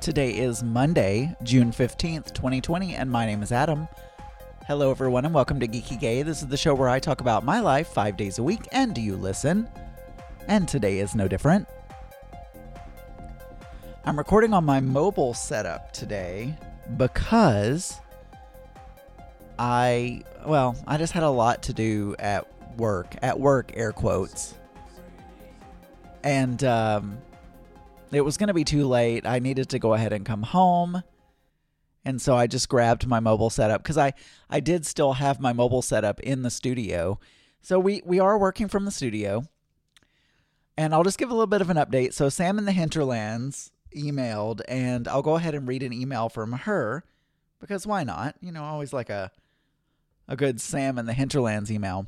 Today is Monday, June 15th, 2020, and my name is Adam. Hello, everyone, and welcome to Geeky Gay. This is the show where I talk about my life 5 days a week, and do you listen? And today is no different. I'm recording on my mobile setup today because I just had a lot to do at work, air quotes. And, it was going to be too late. I needed to go ahead and come home. And so I just grabbed my mobile setup because I did still have my mobile setup in the studio. So we are working from the studio. And I'll just give a little bit of an update. So Sam in the Hinterlands emailed, and I'll go ahead and read an email from her because why not? You know, I always like a good Sam in the Hinterlands email.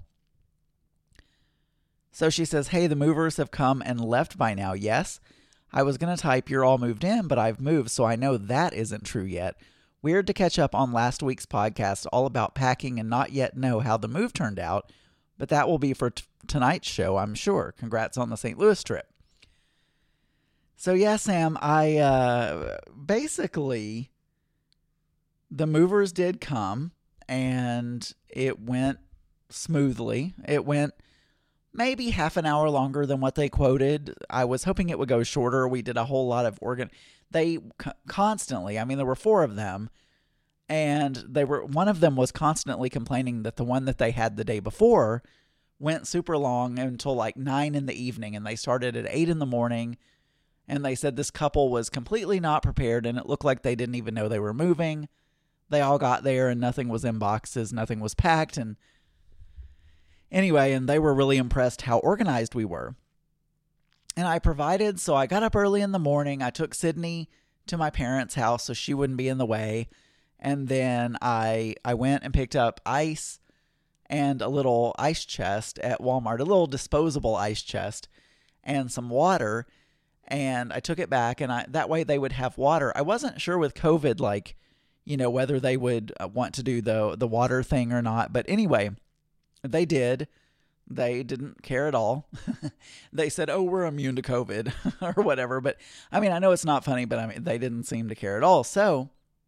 So she says, "Hey, the movers have come and left by now, yes? I was going to type you're all moved in, but I've moved, so I know that isn't true yet. Weird to catch up on last week's podcast all about packing and not yet know how the move turned out, but that will be for tonight's show, I'm sure. Congrats on the St. Louis trip." So yeah, Sam, basically, the movers did come, and it went smoothly. It went maybe half an hour longer than what they quoted. I was hoping it would go shorter. We did a whole lot of They constantly, there were four of them, and one of them was constantly complaining that the one that they had the day before went super long until like 9 in the evening, and they started at 8 in the morning, and they said this couple was completely not prepared, and it looked like they didn't even know they were moving. They all got there, and nothing was in boxes, nothing was packed, and anyway, and they were really impressed how organized we were. And so I got up early in the morning. I took Sydney to my parents' house so she wouldn't be in the way. And then I went and picked up ice and a little ice chest at Walmart, a little disposable ice chest, and some water. And I took it back, and that way they would have water. I wasn't sure with COVID, whether they would want to do the water thing or not. But anyway, they did. They didn't care at all. They said, "Oh, we're immune to COVID," or whatever. But I know it's not funny, but they didn't seem to care at all. So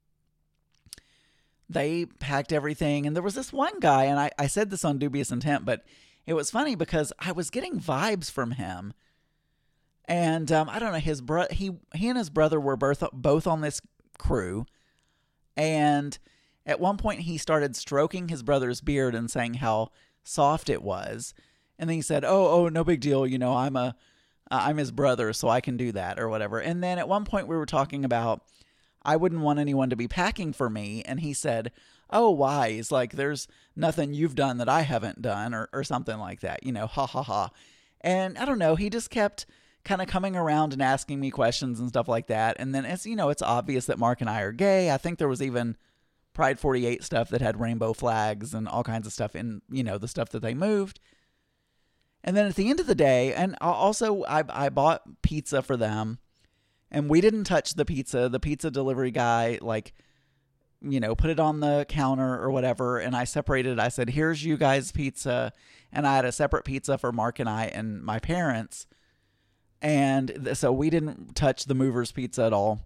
they packed everything. And there was this one guy, and I said this on dubious intent, but it was funny because I was getting vibes from him. And I don't know, he and his brother were both on this crew. And at one point he started stroking his brother's beard and saying how soft it was, and then he said, "Oh, no big deal. I'm his brother, so I can do that," or whatever. And then at one point we were talking about I wouldn't want anyone to be packing for me, and he said, "Oh, why? It's like there's nothing you've done that I haven't done," or something like that. Ha ha ha. And I don't know. He just kept kind of coming around and asking me questions and stuff like that. And then it's obvious that Mark and I are gay. I think there was even Pride 48 stuff that had rainbow flags and all kinds of stuff in, the stuff that they moved. And then at the end of the day, and also I bought pizza for them, and we didn't touch the pizza. The pizza delivery guy, put it on the counter or whatever, and I separated. I said, "Here's you guys' pizza," and I had a separate pizza for Mark and I and my parents. And so we didn't touch the movers' pizza at all.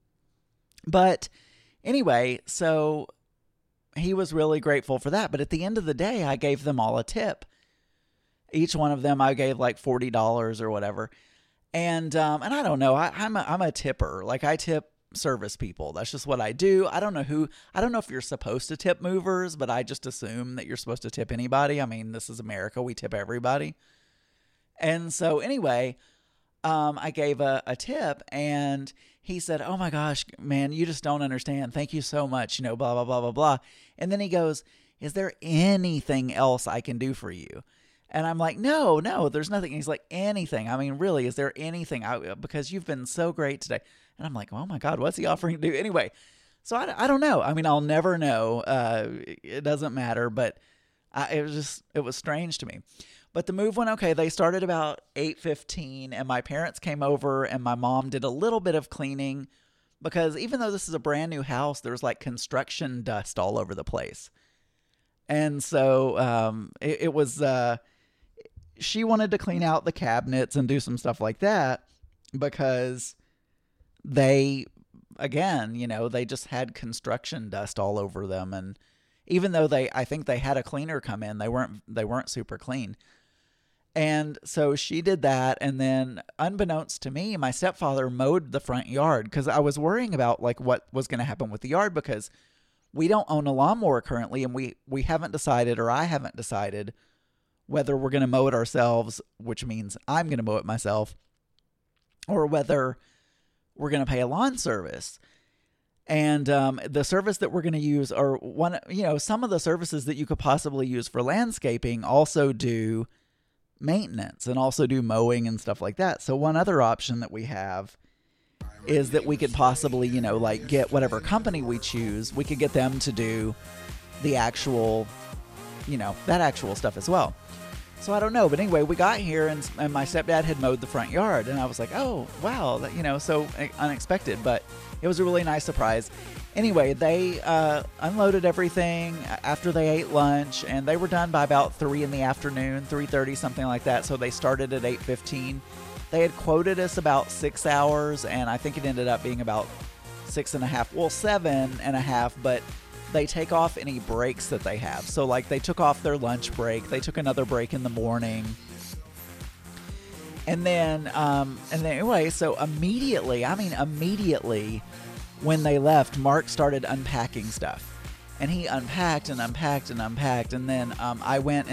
But anyway, so he was really grateful for that. But at the end of the day, I gave them all a tip. Each one of them, I gave like $40 or whatever. And I don't know. I'm a tipper. Like, I tip service people. That's just what I do. I don't know if you're supposed to tip movers, but I just assume that you're supposed to tip anybody. This is America. We tip everybody. And so anyway, I gave a tip, and he said, "Oh my gosh, man, you just don't understand. Thank you so much, blah, blah, blah, blah, blah." And then he goes, "Is there anything else I can do for you?" And I'm like, no, there's nothing. And he's like, "Anything. Really, is there anything? Because you've been so great today." And I'm like, oh my God, what's he offering to do? Anyway, so I don't know. I'll never know. It doesn't matter, but it was strange to me. But the move went okay. They started about 8:15, and my parents came over, and my mom did a little bit of cleaning because even though this is a brand new house, there's like construction dust all over the place. And so it was she wanted to clean out the cabinets and do some stuff like that because they again, they just had construction dust all over them. And even though I think they had a cleaner come in, they weren't super clean. And so she did that. And then unbeknownst to me, my stepfather mowed the front yard, because I was worrying about like what was going to happen with the yard, because we don't own a lawnmower currently. And we haven't decided, or I haven't decided, whether we're going to mow it ourselves, which means I'm going to mow it myself, or whether we're going to pay a lawn service. And the service that we're going to use, or some of the services that you could possibly use for landscaping also do maintenance and also do mowing and stuff like that. So one other option that we have is that we could possibly, like get whatever company we choose, we could get them to do the actual, that actual stuff as well. So I don't know. But anyway, we got here and my stepdad had mowed the front yard, and I was like, oh, wow, that, so unexpected, but it was a really nice surprise. Anyway, they unloaded everything after they ate lunch, and they were done by about 3 in the afternoon, 3:30, something like that. So they started at 8:15. They had quoted us about 6 hours, and I think it ended up being about 6.5, 7.5, but they take off any breaks that they have. So like they took off their lunch break, they took another break in the morning. And then anyway, so immediately when they left, Mark started unpacking stuff. And he unpacked and unpacked and unpacked. And then I went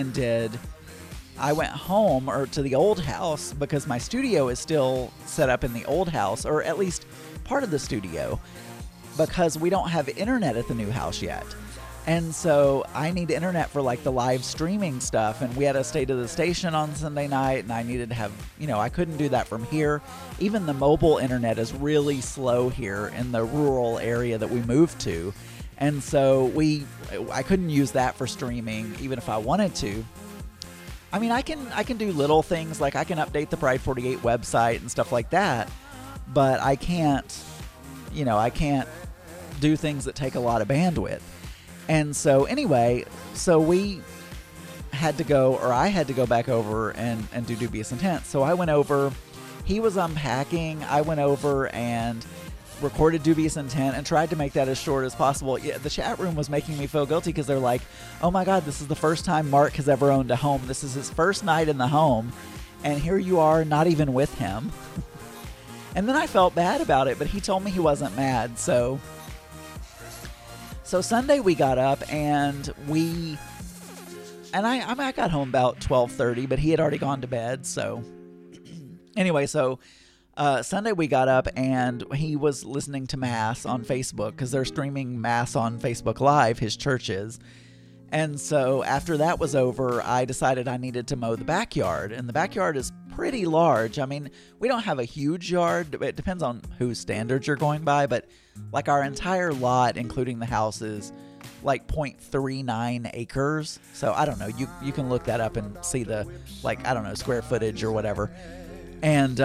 home, or to the old house, because my studio is still set up in the old house, or at least part of the studio, because we don't have internet at the new house yet. And so I need internet for like the live streaming stuff, and we had a State of the Station on Sunday night, and I needed to have, I couldn't do that from here. Even the mobile internet is really slow here in the rural area that we moved to. And so I couldn't use that for streaming, even if I wanted to. I mean, I can do little things, like I can update the Pride 48 website and stuff like that, but I can't do things that take a lot of bandwidth. And so anyway, we had to go, or I had to go back over and do Dubious Intent. So I went over, he was unpacking, I went over and recorded Dubious Intent and tried to make that as short as possible. Yeah, the chat room was making me feel guilty, because they're like, oh my God, this is the first time Mark has ever owned a home. This is his first night in the home, and here you are not even with him. And then I felt bad about it, but he told me he wasn't mad. So Sunday we got up and I got home about 12:30, but he had already gone to bed. So anyway, Sunday we got up and he was listening to Mass on Facebook, because they're streaming Mass on Facebook Live, his church is. And so after that was over, I decided I needed to mow the backyard. And the backyard is pretty large. I mean, we don't have a huge yard. It depends on whose standards you're going by. But like our entire lot, including the house, is like 0.39 acres. So I don't know. You can look that up and see the, square footage or whatever. And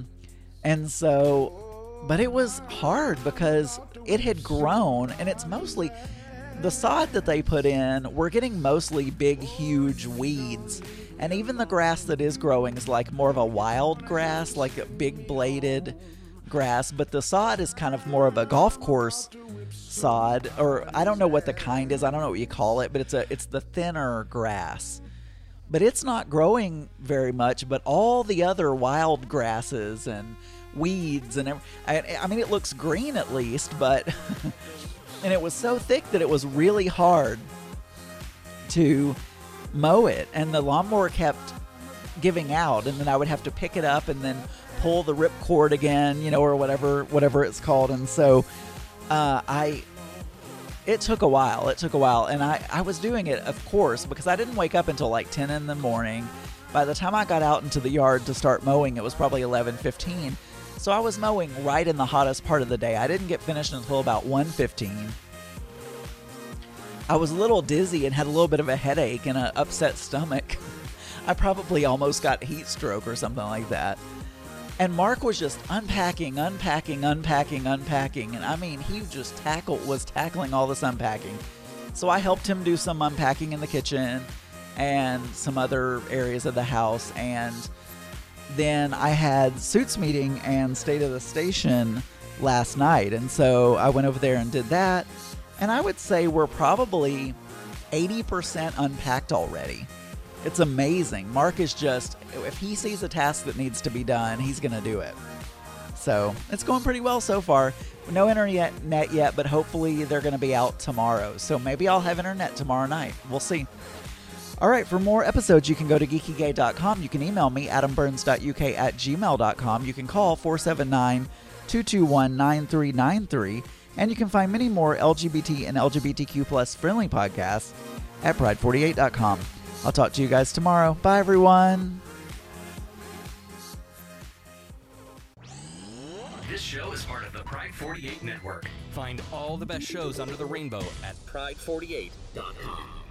so, but it was hard because it had grown, and it's mostly the sod that they put in. We're getting mostly big, huge weeds. And even the grass that is growing is like more of a wild grass, like a big bladed grass. But the sod is kind of more of a golf course sod, or I don't know what the kind is. I don't know what you call it, but it's the thinner grass. But it's not growing very much. But all the other wild grasses and weeds and I mean, it looks green at least, but and it was so thick that it was really hard to mow it, and the lawnmower kept giving out, and then I would have to pick it up and then pull the ripcord again, or whatever it's called. And so it took a while, and I was doing it, of course, because I didn't wake up until like 10 in the morning. By the time I got out into the yard to start mowing, it was probably 11:15. So I was mowing right in the hottest part of the day. I didn't get finished until about 1:15. I was a little dizzy and had a little bit of a headache and an upset stomach. I probably almost got heat stroke or something like that. And Mark was just unpacking. And I mean, he just was tackling all this unpacking. So I helped him do some unpacking in the kitchen and some other areas of the house. And then I had Suits meeting and State of the Station last night. And so I went over there and did that. And I would say we're probably 80% unpacked already. It's amazing. Mark is just, if he sees a task that needs to be done, he's going to do it. So it's going pretty well so far. No internet yet, but hopefully they're going to be out tomorrow. So maybe I'll have internet tomorrow night. We'll see. All right, for more episodes, you can go to geekygay.com. You can email me, adamburns.uk@gmail.com. You can call 479-221-9393. And you can find many more LGBT and LGBTQ plus friendly podcasts at pride48.com. I'll talk to you guys tomorrow. Bye, everyone. This show is part of the Pride 48 Network. Find all the best shows under the rainbow at pride48.com.